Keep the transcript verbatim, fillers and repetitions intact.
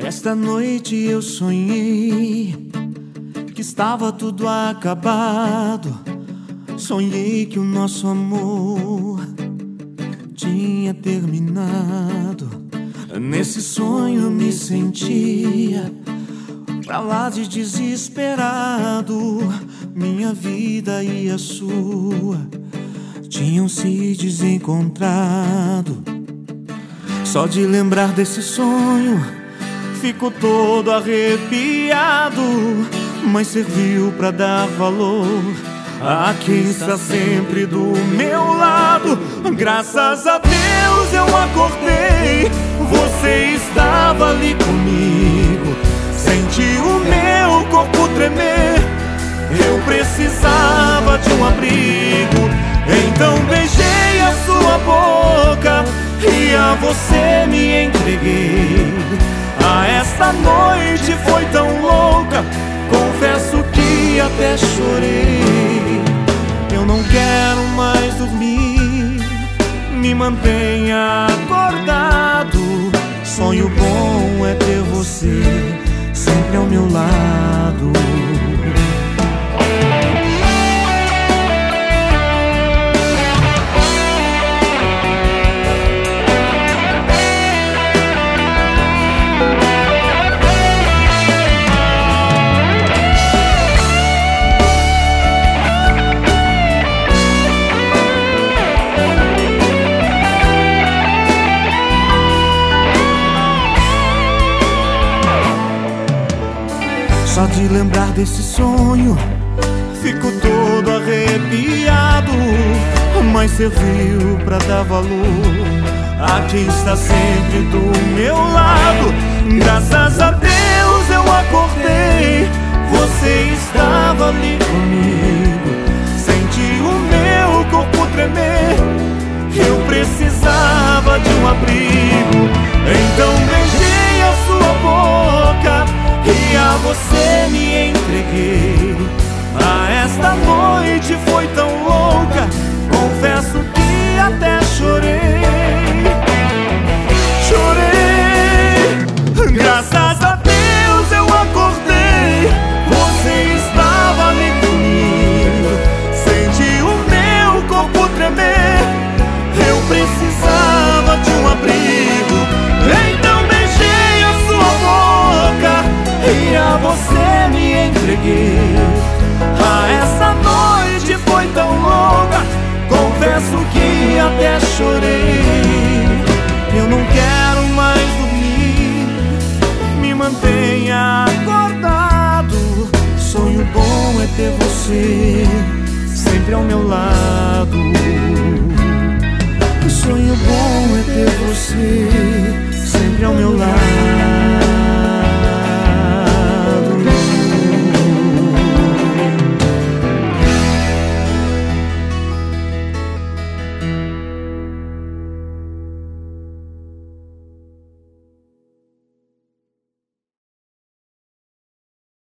Esta noite eu sonhei que estava tudo acabado. Sonhei que o nosso amor tinha terminado. Nesse sonho me sentia pra lá de desesperado. Minha vida e a sua tinham se desencontrado. Só de lembrar desse sonho fico todo arrepiado, mas serviu pra dar valor a quem está sempre do meu lado. Graças a Deus eu acordei, você estava ali comigo. Senti o meu corpo tremer, eu precisava de um abrigo. Então beijei a sua boca e a você me entreguei. Ah, esta noite foi tão louca, confesso que até chorei. Eu não quero mais dormir, me mantenha acordado. Sonho bom é ter você sempre ao meu lado. Só de lembrar desse sonho fico todo arrepiado, mas serviu pra dar valor a quem está sempre do meu lado. Graças a Deus eu acordei, você estava ali comigo. Senti o meu corpo tremer, eu precisava de um abrigo. Então beijei a sua boca e a você me entreguei. Ah, esta noite foi tão louca, confesso que até chorei. Chorei, graças a Deus eu acordei, você estava ali comigo. Senti o meu corpo tremer, eu precisava de um abrigo. Então beijei a sua boca e a você me entreguei. Ah, essa noite foi tão louca, confesso que até chorei. Eu não quero mais dormir, me mantenha acordado. Sonho bom é ter você sempre ao meu lado. Sonho bom é ter você sempre ao meu lado.